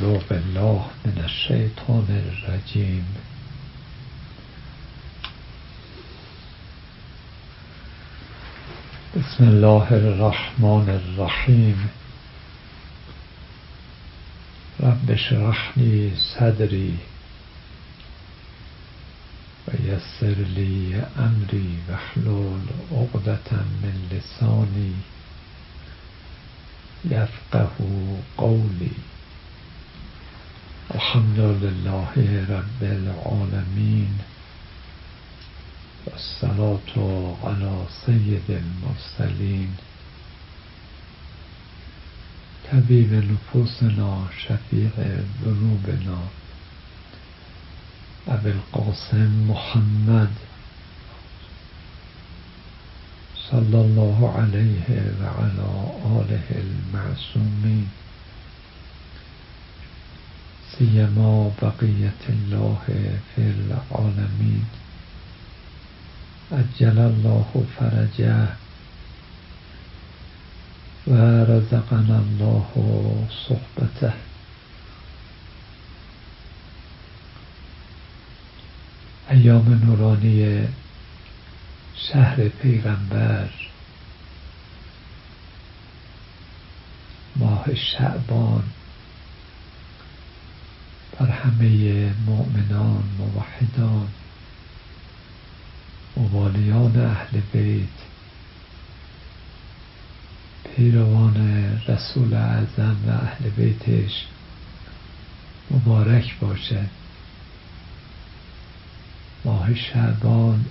أعوذ بالله من الشیطان الرجیم. بسم الله الرحمن الرحیم. رب اشرح لی صدری و یسر لی امری واحلل عقدة من لسانی یفقهوا قولی. الحمد لله رب العالمین والصلاة علی سید المرسلین طبیب نفوسنا شفیع ذنوبنا ابی القاسم محمد صلی الله علیه و علی آله المعصومین سیما بقیة الله فی العالمین عجل الله فرجه و رزقنا الله صحبته. ایام نورانی شهر پیغمبر، ماه شعبان، بر همه مؤمنان، موحدان، موالیان اهل بیت، پیروان رسول اعظم و اهل بیتش مبارک باشد. ماه شعبان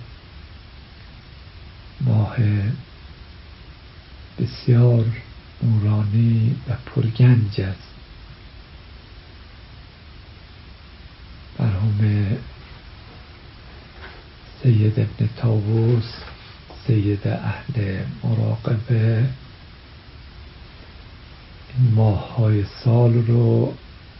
ماه بسیار نورانی و پرگنج است. مرحوم سید ابن طاووس، سید اهل مراقبه، این ماه‌های سال رو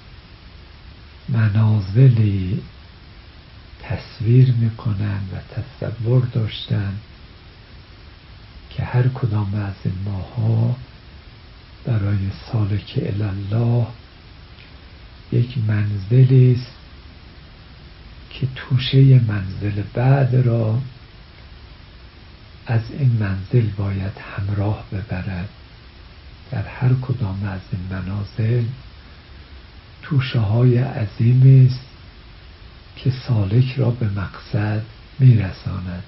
منازلی تصویر میکنن و تصور داشتن که هر کدام از این ماه‌ها برای سالک الله یک منزلی است که توشه منزل بعد را از این منزل باید همراه ببرد. در هر کدام از این منازل توشه های عظیمی است که سالک را به مقصد میرساند.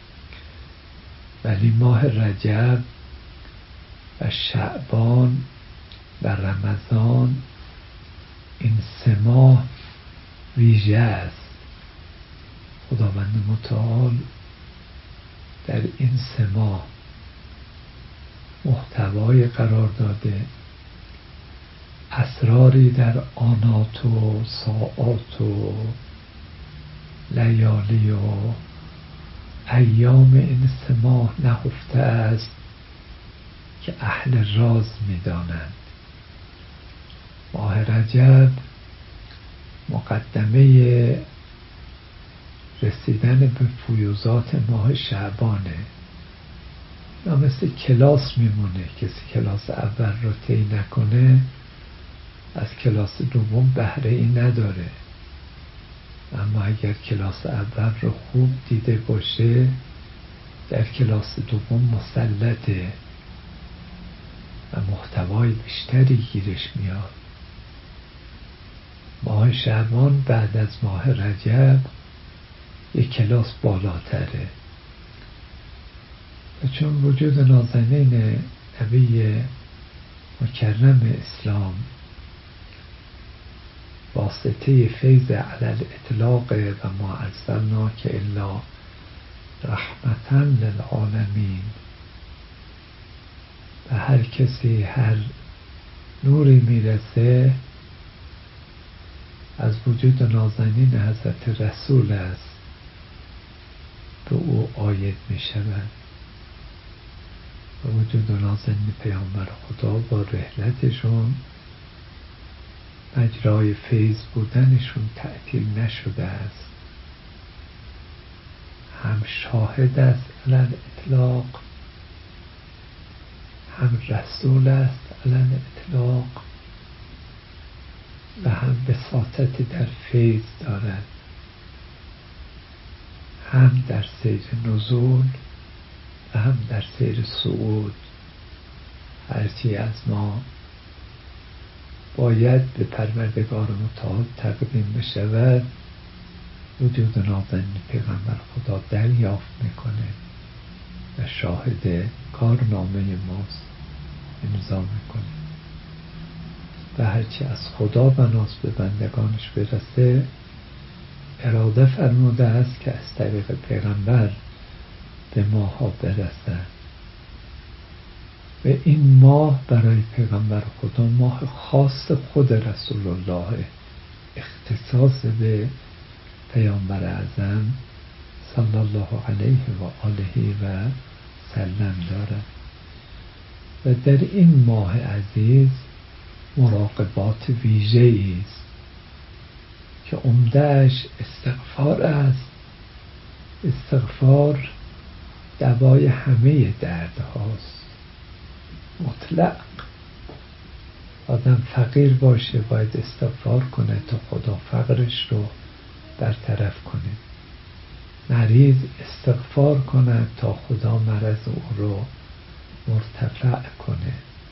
ولی ماه رجب و شعبان و رمضان، این 3 ماه ویژه است. خداوند متعال در این 3 ماه محتوای قرار داده، اسراری در آنات و ساعات و لیالی و ایام این 3 ماه نهفته است که اهل راز می‌دانند. ماه رجب مقدمه رسیدن به فیوضات ماه شعبانه. یا مثل کلاس میمونه، کسی کلاس اول رو طی نکنه از کلاس دوم بهره ای نداره. اما اگر کلاس اول رو خوب دیده باشه در کلاس دوم مسلطه و محتوای بیشتری گیرش میاد. ماه شعبان بعد از ماه رجب یک کلاس بالاتره، و چون وجود نازنین نبی مکرم اسلام واسطه فیض علی الاطلاق و ما ارسلناک الا رحمتا للعالمین، و هر کسی هر نوری میرسه از وجود نازنین حضرت رسول است به او عاید می شود. و وجود نازنین پیامبر خدا با رحلتشون مجرای فیض بودنشون تعطیل نشده است، هم شاهد است علی الاطلاق، هم رسول است علی الاطلاق، و هم بساطت در فیض دارد، هم در سیر نزول و هم در سیر صعود. هرچی از ما باید به پروردگار متعال تقدیم بشود، وجود نازنین پیغمبر خدا دریافت میکنه و شاهد کارنامه ماست، امضا میکنه و هرچی از خدا بناست به بندگانش برسه اراده فرموده است که از طریق پیغمبر به ماها برسد. و این ماه برای پیغمبر خدا ماه خاص خود رسول الله، اختصاص به پیامبر اعظم صلی الله علیه و آله و سلم دارد. و در این ماه عزیز مراقبات ویژه‌ای است که عمده‌اش استغفار است. استغفار دوای همه درد هاست، مطلق. آدم فقیر باشه باید استغفار کنه تا خدا فقرش رو برطرف کنه، مریض استغفار کنه تا خدا مرض او رو مرتفع کنه،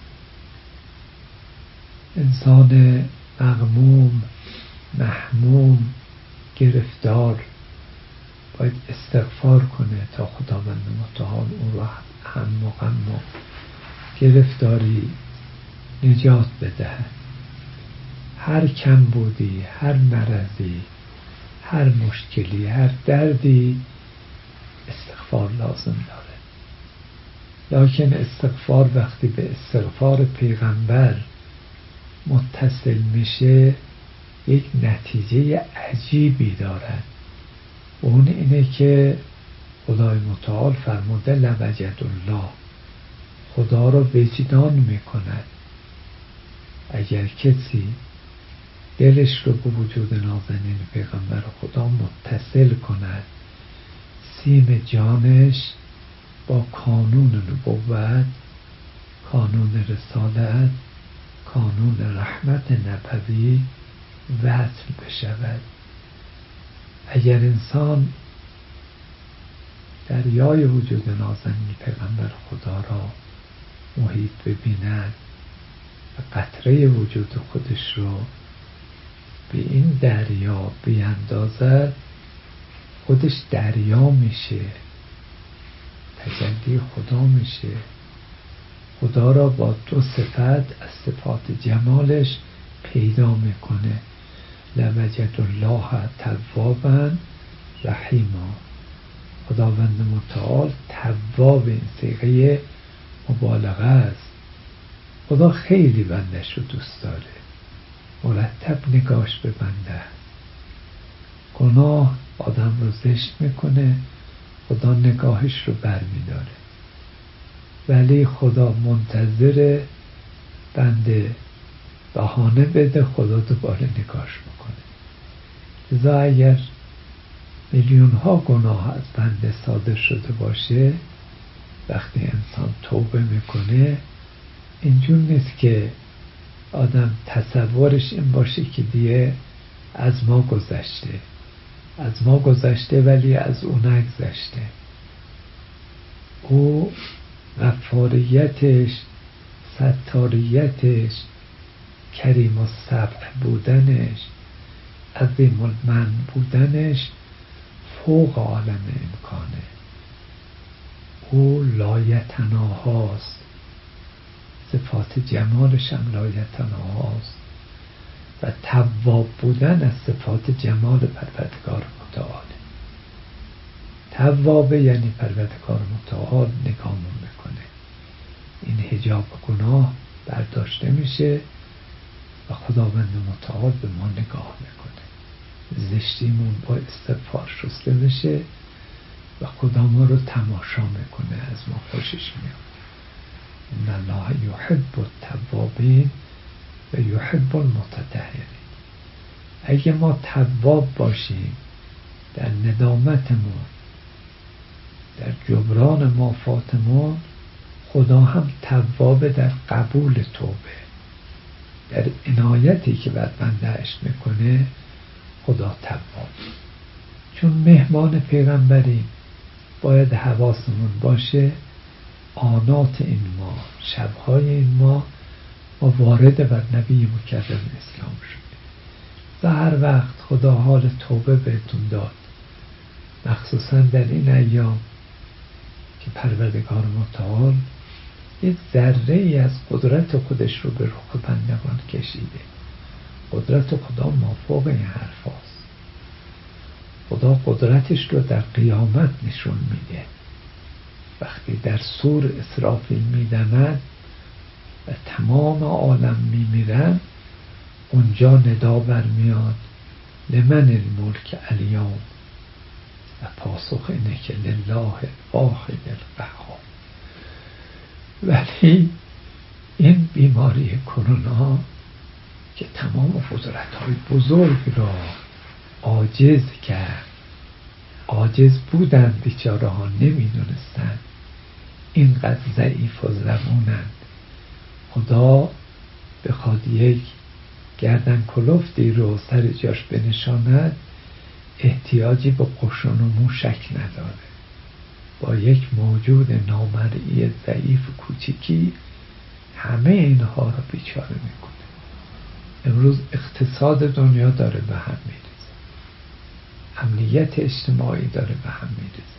انسان مغموم محموم گرفتار باید استغفار کنه تا خداوند متعال او را هم و غم و گرفتاری نجات بدهد. هر کم بودی، هر مرضی، هر مشکلی، هر دردی استغفار لازم داره. لکن استغفار وقتی به استغفار پیغمبر متصل میشه یک نتیجه عجیبی دارد. اون اینه که خدای متعال فرموده لوجد الله، خدا را وجدان میکند. اگر کسی دلش رو به وجود نازنین پیغمبر خدا متصل کند، سیم جانش با کانون نبوت، کانون رسالت، کانون رحمت نبوی وصل بشود. اگر انسان دریای وجود نازنین پیغمبر خدا را محیط ببیند و قطره وجود خودش رو به این دریا بیندازد، خودش دریا میشه، تجلی خدا میشه. خدا را با دو صفت از صفات جمالش پیدا میکنه. لوجد الله توابا رحیما. خداوند متعال تواب، این صیغه مبالغه است. خدا خیلی بندش رو دوست داره، مرتب نگاش به بنده است. گناه آدم رو زشت میکنه، خدا نگاهش رو بر میداره، ولی خدا منتظر بنده بهانه بده خدا دوباره نگاش میکنه. لذا اگر میلیون ها گناه از بنده صادر شده باشه، وقتی انسان توبه میکنه اینجور نیست که آدم تصورش این باشه که دیگه از ما گذشته ولی از او نگذشته. او غفاریتش، ستاریتش، کریم السبع بودنش، عظیم المن بودنش فوق عالم امکانه. او لایتناهاست، صفات جمالش هم لایتناهاست و تواب بودن از صفات جمال پروردگار متعال. تواب یعنی پروردگار متعال نگامون میکنه، این حجاب گناه برداشته میشه و خداوند متعال به ما نگاه میکنه، زشتیمون با استغفار شسته میشه و خدا ما رو تماشا میکنه، از ما خوشش میاد. ان الله یحب التوابین و یحب المتطهرین. اگه ما تواب باشیم در ندامتمون، در جبران مافاتمون، خدا هم تواب در قبول توبه، در عنایتی که بر بنده‌اش میکنه خدا تواب. چون مهمان پیغمبریم باید حواسمون باشه آنات این ماه، شبهای این ماه ما وارد بر نبی مکرم اسلام شده و هر وقت خدا حال توبه بهتون داد، مخصوصا در این ایام که پروردگار متعال یک ذره ای از قدرت خودش رو به رخ بندگان کشیده. قدرت خدا مافوق این حرف هاست. خدا قدرتش رو در قیامت نشون میده. وقتی در صور اسرافیل میدمد و تمام عالم میمیرن، اونجا ندا برمیاد لمن الملک الیوم و پاسخ اینه که لله الواحد القهار. ولی این بیماری کرونا که تمام قدرت‌های بزرگ را عاجز کرد، عاجز بودند بیچاره ها، نمیدونستند اینقدر ضعیف و زبونند. خدا بخواد یک گردن کلفتی رو سر جاش بنشاند، احتیاجی به قشون و موشک نداره. با یک موجود نامرئی ضعیف و کوچیکی همه اینها رو بیچاره میکنه. امروز اقتصاد دنیا داره به هم میریزه، امنیت اجتماعی داره به هم میریزه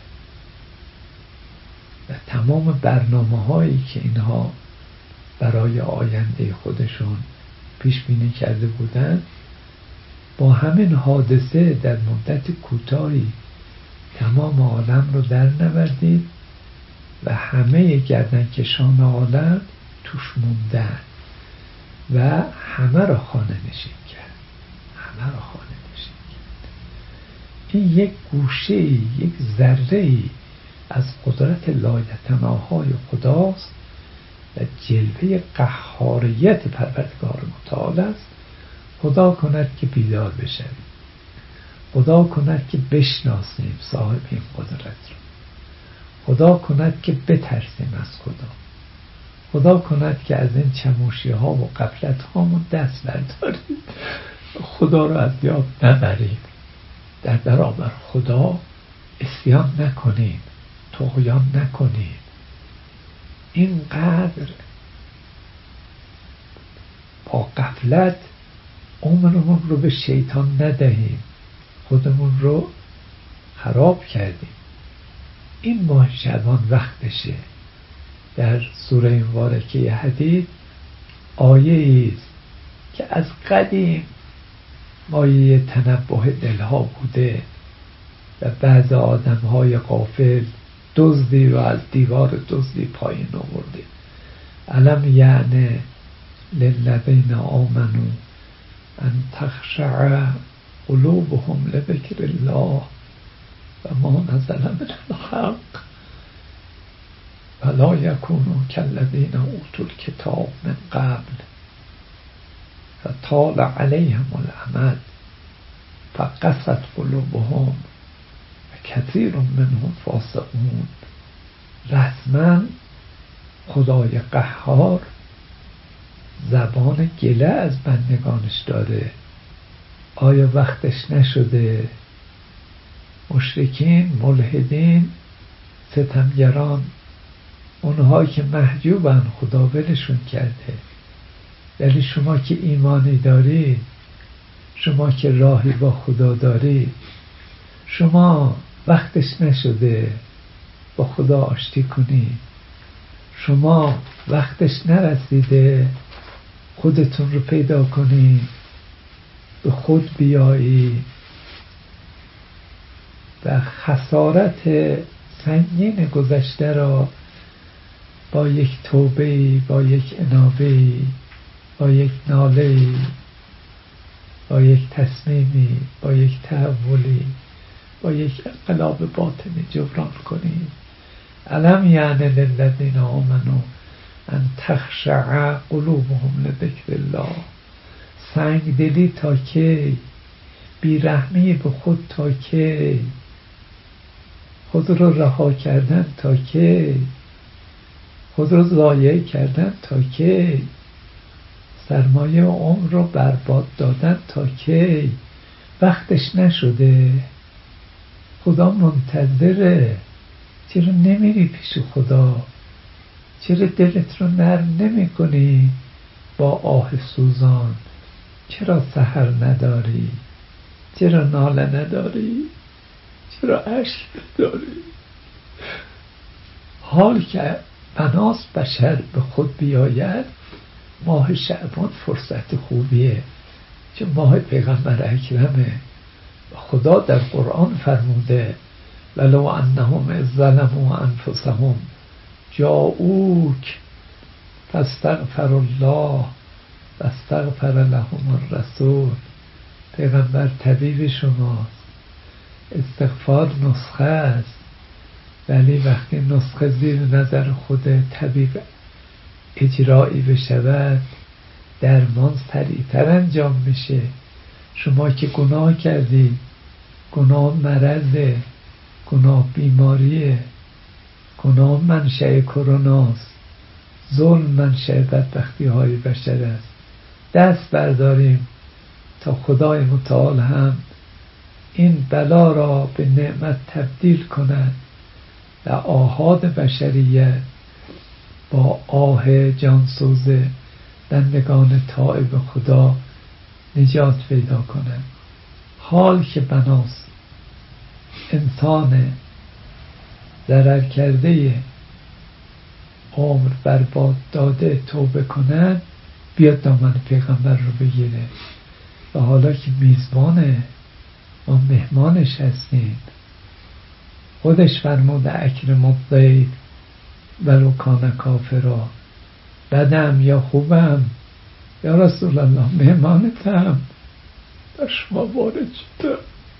و تمام برنامه هایی که اینها برای آینده خودشون پیش بینی کرده بودن با همین حادثه در مدت کوتاهی تمام عالم رو در نوردید و همه گردنکشان عالم توش موندن و همه را خانه نشین کرد. این یک گوشه، یک ذره از قدرت لایتناهای خداست و جلوه قهاریت پروردگار متعال است. خدا کند که بیدار بشویم، خدا کند که بشناسیم صاحب این قدرت رو، خدا کند که بترسیم از خدا کند که از این چموشی ها و غفلت هامون دست برداریم، خدا رو از یاد نبریم، در برابر خدا عصیان نکنیم، طغیان نکنیم. اینقدر با غفلت عمرمون رو به شیطان ندهیم، خودمون رو خراب کردیم. این ماه شعبان وقتشه. در سوره مبارکه حدید آیه است که از قدیم مایه تنبه دلها بوده و بعض آدمهای غافل دزدی رو از دیوار دزدی پایین آورده. الم یعنی للذین آمنوا ان تخشع قلوبهم لذکر الله و ما نزل من الحق ولا یکونوا کالذین اوتوا الکتاب من قبل فطال علیهم الامد فقست قلوبهم و کثیر منهم فاسقون. رسما خدای قهار زبان گله از بندگانش داره. آیا وقتش نشده مشرکین، ملحدین، ستمگران، اونهایی که محجوبن خدا ولشون کرده، ولی شما که ایمانی داری، شما که راهی با خدا داری، شما وقتش نشده با خدا آشتی کنی؟ شما وقتش نرسیده خودتون رو پیدا کنی، به خود بیایی و خسارت سنگین گذشته را با یک توبه، با یک انابه، با یک ناله، با یک تصمیمی، با یک تحولی، با یک انقلاب باطنی جبران کنی. الم یعنی للذین آمنوا ان تخشع قلوبهم لذکر الله. سنگ دلی تا کی؟ بیرحمی به خود تا کی؟ خود رو رها کردن تا کی؟ خود رو ضایع کردن تا کی؟ سرمایه و عمر رو برباد دادن تا کی؟ وقتش نشده؟ خدا منتظره. چرا نمیری پیش خدا؟ چرا دلت رو نرم نمی کنی با آه سوزان؟ چرا سحر نداری؟ چرا ناله نداری؟ چرا اشک نداری؟ حال که بناس بشر به خود بیاید، ماه شعبان فرصت خوبیه، چون ماه پیغمبر اکرمه. خدا در قرآن فرموده ولو انهم اذ ظلموا انفسهم جاءوک فاستغفر الله واستغفر لهم الرسول. پیغمبر طبیب شماست، استغفار نسخه است، ولی وقتی نسخه زیر نظر خود طبیب اجرایی بشود درمان سریعتر انجام میشه. شما که گناه کردی، گناه مرضه، گناه بیماریه، گناه منشأ کروناست، ظلم منشأ بدبختی های بشر است. دست برداریم تا خدای متعال هم این بلا را به نعمت تبدیل کند و آحاد بشریت با آه جانسوز بندگان تائب خدا نجات پیدا کند. حال که بناست انسان ضرر کرده عمر برباد داده توبه کنن، بیاد دامن پیغمبر رو بگیره. و حالا که میزبانه، ما مهمانش هستیم، خودش فرموده اکرم الضیف ولو کان کافرا. بدم یا خوبم یا رسول الله مهمانتم، در شما وارد شدم،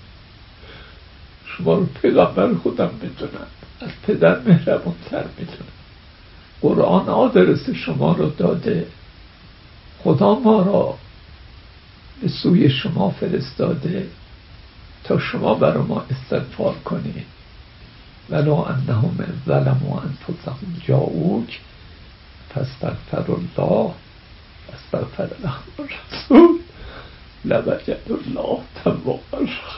شما رو پیغمبر خودم میدونم، از پدر مهربانتر میدونم، قرآن آدرس شما رو داده، خدا ما را به سوی شما فرستاده تا شما برای ما استغفار کنید. ولو انهم ظلموا انفسهم جاءوک فاستغفر الله واستغفر لهم الرسول لوجدوا الله توابا رحیما.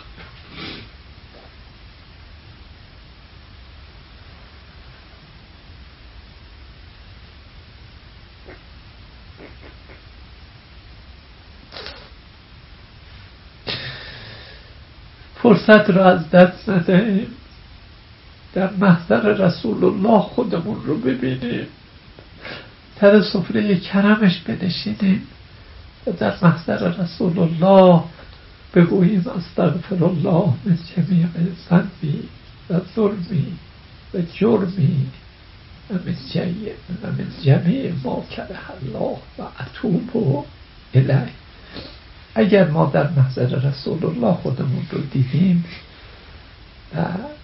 فرصت را از دست ندهیم، در محضر رسول الله خودمون رو ببینیم، سر سفره کرمش بنشینیم و در محضر رسول الله بگوییم استغفر الله من جمیع ذنبی و ظلمی و جرمی و من جمیع ما کره الله و اتوب الیه. اگر ما در محضر رسول الله خودمون رو دیدیم و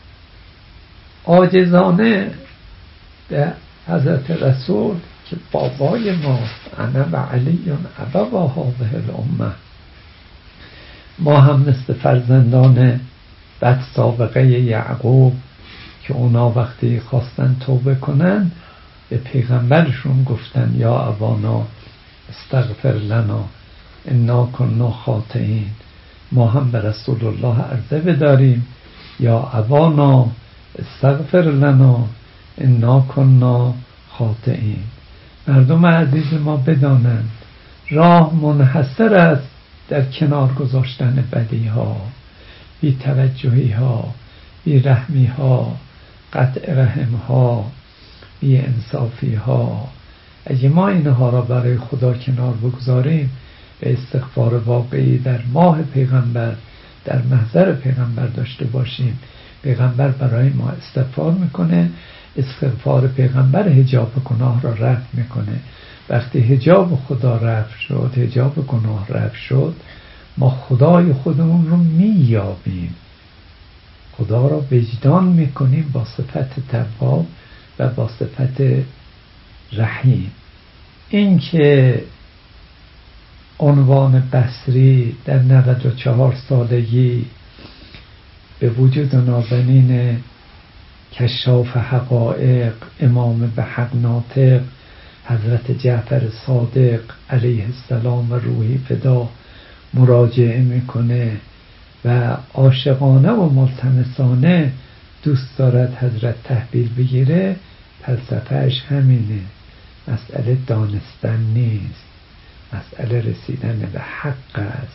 عاجزانه به حضرت رسول که بابای ماست، انا و علی ابوا هذه الامه، ما هم مثل فرزندان بد سابقه یعقوب که اونا وقتی خواستن توبه کنن به پیغمبرشون گفتن یا ابانا استغفر لنا انا کنا خاطئین. ما هم به رسول الله عرضه بداریم یا ابانا استغفر لنا انا کنا خاطئین. مردم عزیز ما بدانند راه منحصر است در کنار گذاشتن بدی ها، بی توجهی ها، بی رحمی ها، قطع رحم ها، بی انصافی ها. اگه ما اینها را برای خدا کنار بگذاریم، به استغفار واقعی در ماه پیغمبر، در محضر پیغمبر داشته باشیم، پیغمبر برای ما استغفار میکنه. استغفار پیغمبر حجاب گناه را رفع میکنه. وقتی حجاب خدا رفع شد، حجاب گناه رفع شد، ما خدای خودمون رو مییابیم، خدا را وجدان میکنیم با صفت تواب و با صفت رحیم. این که عنوان بصری در 94 سالگی به وجود نازنین کشاف حقایق، امام به حق ناطق حضرت جعفر صادق علیه السلام و روحی فدا مراجعه میکنه و عاشقانه و ملتمسانه دوست دارد حضرت تحویل بگیره، فلسفهش همینه. مسئله دانستن نیست، مسئله رسیدن به حق است.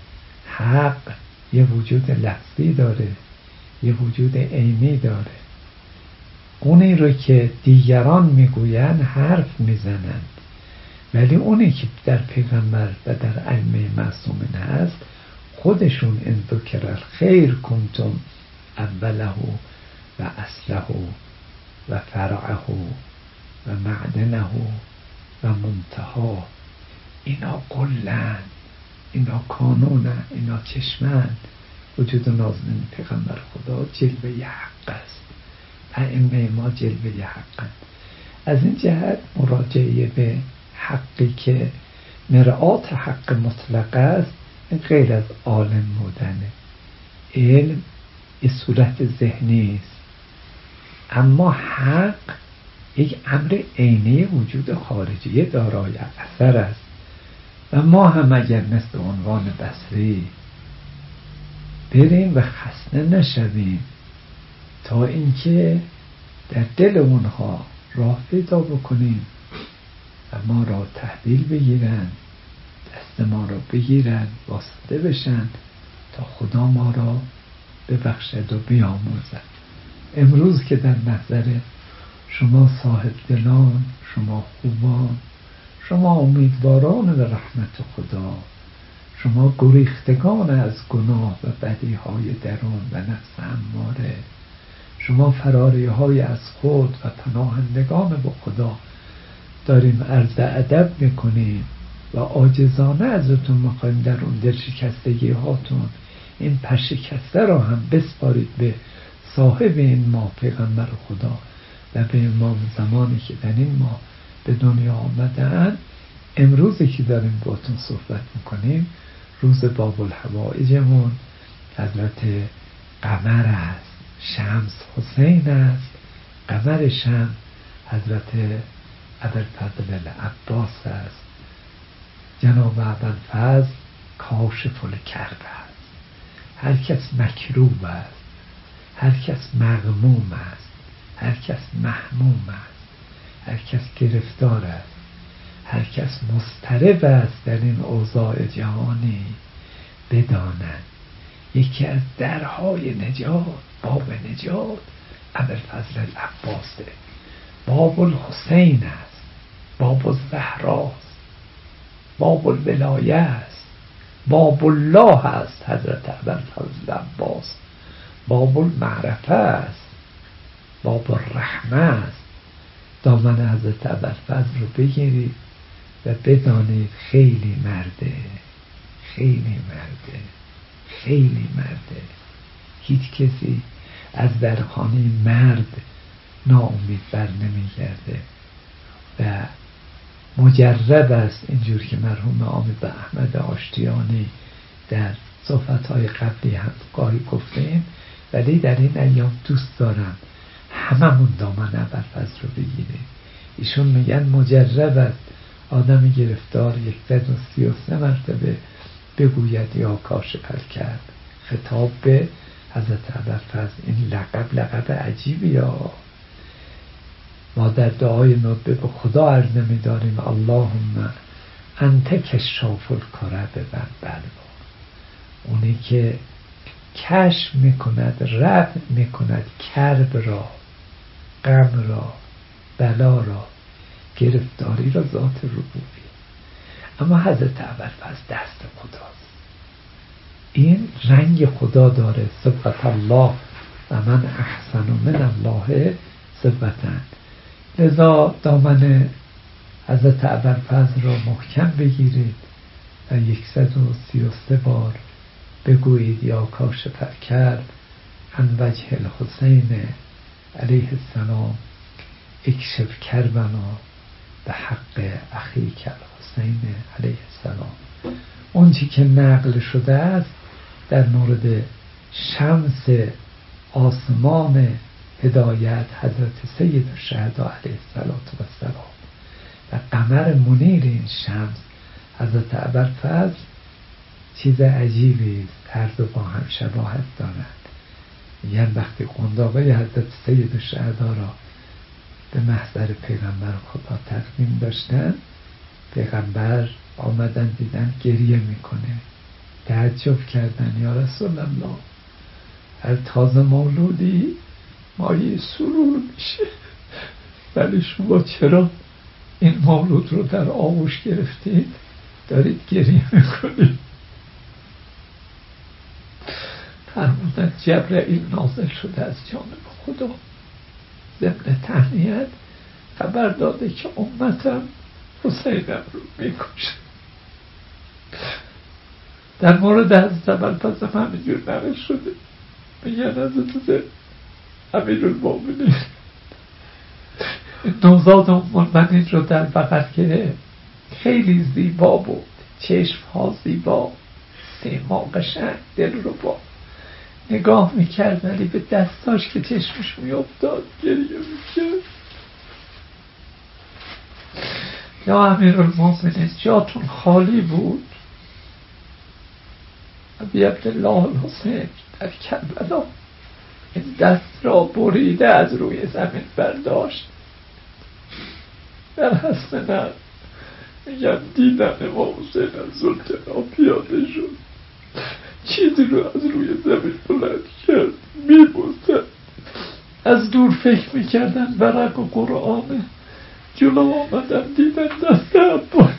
حق یه وجود لفظی داره، یه وجود عینی داره. اونی رو که دیگران میگویند حرف میزنند، ولی اونی که در پیغمبر و در ائمه معصومین هست، خودشون ان ذکر الخیر کنتم اوله و اصله و فرعه و معدنه و منتها. اینا قلن، اینا کانونن، اینا چشمند. وجود نازنین پیغمبر خدا جلوه حق است، ائمه ما جلوه حق. از این جهت مراجعه به حقی که مرآت حق مطلق است، این غیر از عالم بودنه. علم یه صورت ذهنی است، اما حق یک امر عینی وجود خارجی دارای اثر است. و ما هم اگر مثل عنوان بصری بریم و خسته نشویم تا اینکه در دل اونها راه پیدا بکنیم و ما را تحویل بگیرن، دست ما را بگیرن، واسطه بشن تا خدا ما را ببخشد و بیاموزد. امروز که در محضر شما صاحب دلان، شما خوبان، شما امیدواران به رحمت خدا، شما گریختگان از گناه و بدیهای درون و نفس اماره، شما فراریهای از خود و پناهندگان به خدا، داریم عرض ادب میکنیم و عاجزانه ازتون میخوایم در اون دلشکستگی هاتون این پرشکسته را هم بسپارید به صاحب این ماه پیغمبر خدا و به امام زمانی که در این ماه به دنیا آمدن. امروزی که داریم باتون صحبت میکنیم روز باب الحوائجمون حضرت قمر است، شمس حسین است. قمر شمس حضرت ابوالفضل العباس است. جناب ابوالفضل کاشف الکرب است. هر کس مکروب است، هر کس مغموم است، هر کس محموم است، هر کس گرفتار است، هر کس مضطرب است در این اوضاع جهانی، بدانند یکی از درهای نجات، باب نجات ابوالفضل العباسه، باب الحسین است، باب الزهراست، باب الولایه است، باب الله است حضرت ابوالفضل العباس، باب المعرفه است، باب الرحمه است. دامن حضرت ابوالفضل رو بگیرید و بدانید خیلی مرده، خیلی مرده، خیلی مرده. هیچ کسی از درخانه مرد ناامید بر نمیگرده و مجرب است، اینجور که مرحوم عامد احمد آشتیانی در صحبت‌های قبلی هم گاهی گفتیم، ولی در این ایام دوست دارم هممون دامن ابوالفضل رو بگیریم. ایشون میگن مجرب است آدم گرفتار 133 مرتبه بگوید یا کاشف الکرب، خطاب به حضرت ابوالفضل. این لقب عجیبی ها. ما در دعای ندبه به خدا عرض نمی‌داریم اللهم انت کشاف الکرب والبلوا، اونی که کشف میکند، رفع میکند کرب را، غم را، بلا را، گرفتاری را، ذات ربوبی. اما حضرت ابوالفضل دست خداست، این رنگ خدا داره. صفت الله و من احسن من الله صفتن. لذا دامن حضرت ابوالفضل را محکم بگیرید و 133 بار بگویید یا کاشف الکرب عن وجه الحسین علیه السلام اکشف کربنا به حق اخیک الحسین علیه السلام. اون چی که نقل شده است در مورد شمس آسمان هدایت حضرت سید الشهدا علیه السلام و قمر منیر این شمس حضرت ابوالفضل چیز عجیبی است، هر دو با هم شباهت دارند. میگن وقتی قنداقه حضرت سید الشهدا را به محضر پیغمبر خدا تقدیم داشتن، پیغمبر آمدن دیدن گریه میکنه، تعجب کردن یا رسول الله هر تازه مولودی مایه سرور میشه، ولی شما چرا این مولود رو در آغوش گرفتید دارید گریه میکنید؟ فرمودند جبرئیل نازل شده از جانب خدا ضمن تهنیت خبر داده که امتم حسینم رو میکشه. در مورد حضرت ابوالفضل هم همینجور نقل شده، میگن حضرت امیرالمومنین نوزاد المؤمنین رو در بغل گرفت، خیلی زیبا بود، چشم ها زیبا، سیما قشنگ، دلربا. نگاه میکرد ولی به دستاش که چشمش میافتاد گریه میکرد. یا امیرالمومنین جاتون خالی بود. ابی عبدالله الحسین در کربلا این دست را بریده از روی زمین برداشت. در حسن میگم دیدن امام حسین از زلطنا پیاده شد، چیزی رو از روی زمین بلند کرد، میبوسد. از دور فکر میکردن ورق و قرآنه، جلو آمدن دیدن دست عباس.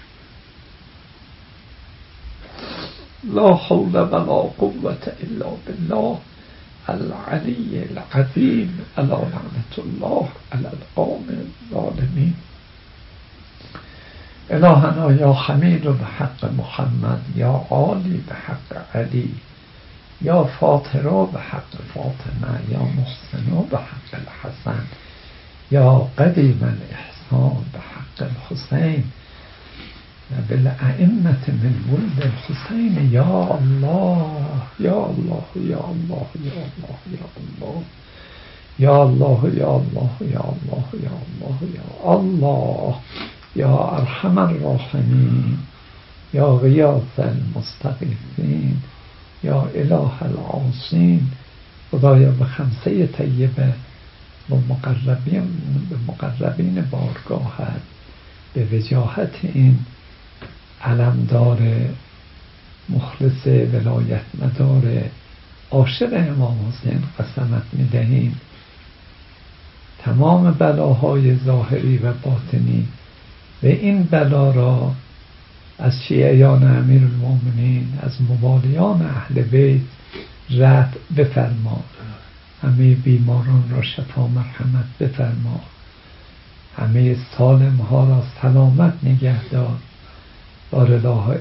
لا حول ولا قوة الا بالله العلی العظیم الا لعنة الله علی القوم الظالمین. الهنا یا حمید به حق محمد، یا عالی به حق علی، یا فاطره به حق فاطمه، یا محسنه به حق الحسن، یا قدیم الاحسان به حق الحسین و بالائمة من ولد الحسین. یا الله یا الله یا الله یا الله یا الله یا الله یا الله یا الله یا الله یا الله یا ارحم الراحمین، یا غیاث المستغیثین، یا اله العاصین. خدایا به خمسه طیبه و مقربین بارگاهت به وجاهت این علمدار مخلص ولایت مدار عاشق امام حسین قسمت میدهیم تمام بلاهای ظاهری و باطنی و این بلا را از شیعیان امیرالمومنین، از موالیان اهل بیت رفع بفرما، همه بیماران را شفا مرحمت بفرما، همه سالم ها را سلامت نگهدار. بارالله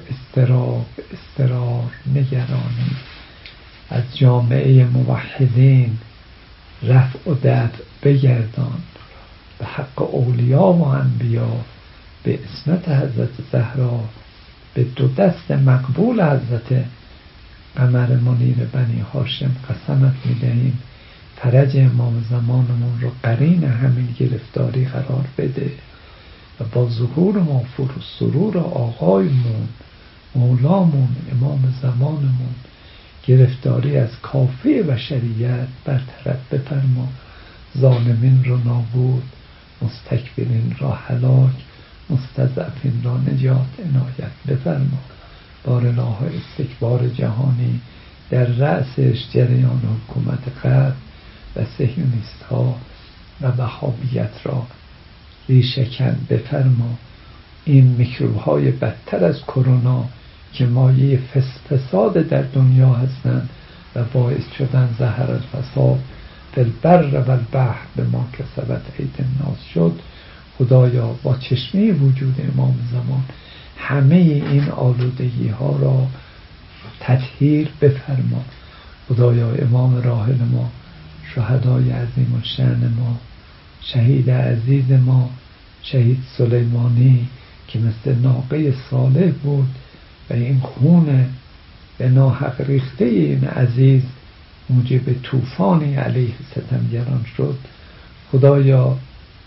استرار نگرانی از جامعه موحدین رفع و دفع بگردان به حق اولیاء و انبیا، به عصمت حضرت زهرا، به دو دست مقبول حضرت قمر منیر بنی هاشم قسمت میدهیم فرج امام زمانمون رو قرین همین گرفتاری قرار بده و با ظهور موفور و سرور آقایمون مولامون امام زمانمون گرفتاری از کافه بشریت برطرف بفرما، ظالمین رو نابود، مستکبرین را هلاک، مستضعفین را نجات عنایت بفرما. بارالله استکبار جهانی در رأسش جریان حکومت غرب و صهیونیست ها و وهابیت را ریشه‌کن بفرما. این میکروب‌های بدتر از کرونا که مایه فساد در دنیا هستند و باعث شدن ظهر الفساد فی البر و البحر به ما کسبت ایدی الناس شد، خدایا با چشمه وجود امام زمان همه این آلودگی ها را تطهیر بفرما. خدایا امام راحل ما، شهدای عظیم الشأن ما، شهید عزیز ما شهید سلیمانی که مثل ناقه صالح بود و این خون به ناحق ریخته این عزیز موجب طوفانی علیه ستمگران شد، خدایا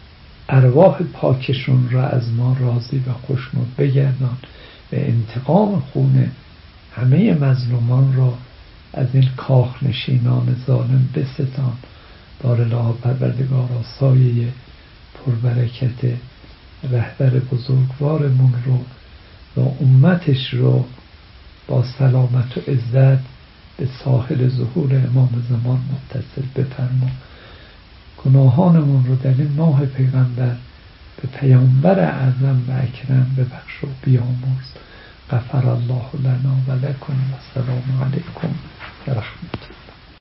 ارواح پاکشون را از ما راضی و خوشنود بگردان و انتقام خون همه مظلومان را از این کاخنشینان ظالم بستان. بارالله پروردگارا سایه پربرکت رهبر بزرگوارمون رو و امتش رو با سلامت و عزت به ساحل ظهور امام زمان متصل بفرما. گناهانمون رو در این ماه پیغمبر به پیامبر اعظم و اکرم ببخش و بیامرز. غفر الله لنا و لکم و السلام علیکم و رحمت الله.